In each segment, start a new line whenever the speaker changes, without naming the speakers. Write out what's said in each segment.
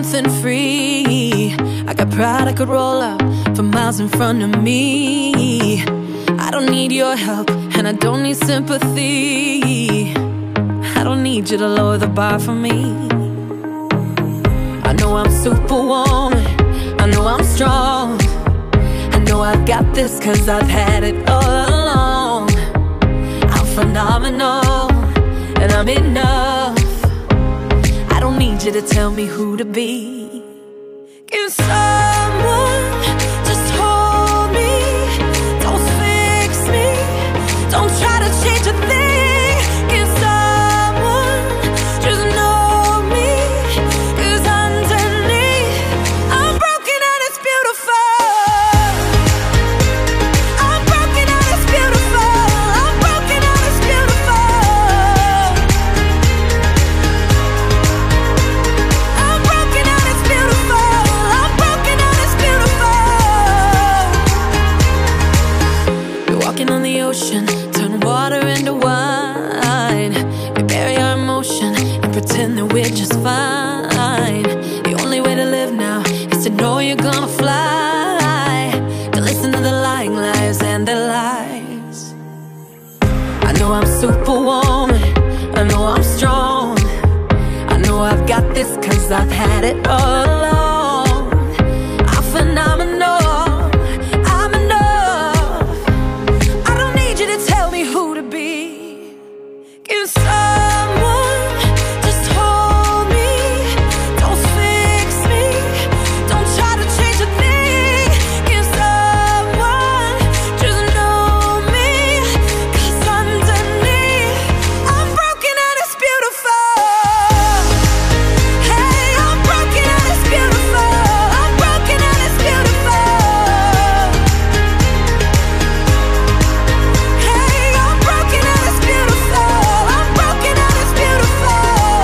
something free. I got pride I could roll up for miles in front of me. I don't need your help and I don't need sympathy. I don't need you to lower the bar for me. I know I'm superwoman, I know I'm strong, I know I've got this cause I've had it all along. I'm phenomenal and I'm enough. I don't need you to tell me who to be. Can someone just hold me? Don't fix me, don't try to change a thing. Can someone just know me? Cause underneath I'm broken and it's beautiful. I'm broken and it's beautiful. I'm broken and it's beautiful. I'm broken and it's beautiful. I'm broken and it's beautiful. You're walking on the ocean, turn water into wine. We bury our emotion and pretend that we're just fine. The only way to live now is to know you're gonna fly. To listen to the lying lies and their lies. I know I'm superwoman, I know I'm strong, I know I've got this cause I've had it all along. I'm phenomenal, I'm enough. I don't need you to tell me who to be. Can someone just hold me? Don't fix me, don't try to change a thing. Can someone just know me? Cause underneath I'm broken and it's beautiful. Hey, I'm broken and it's beautiful. I'm broken and it's beautiful. Hey, I'm broken and it's beautiful. I'm broken and it's beautiful.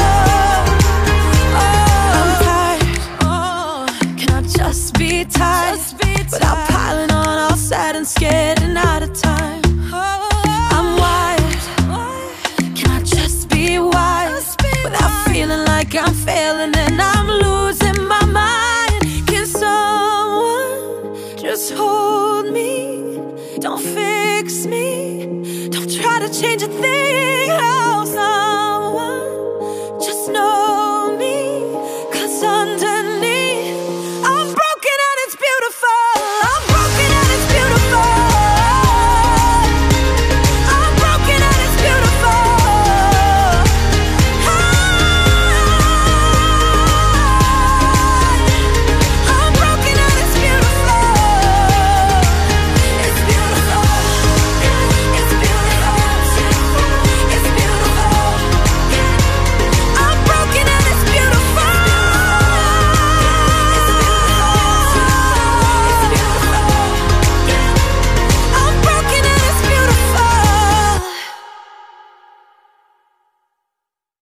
Oh, I'm tired. Oh, can I just be tired? Without piling on, all sad and scared and out of time. I'm wired. Can I just be wise? Without feeling like I'm failing and I'm losing my mind. Can someone just hold me? Don't fix me, don't try to change a thing.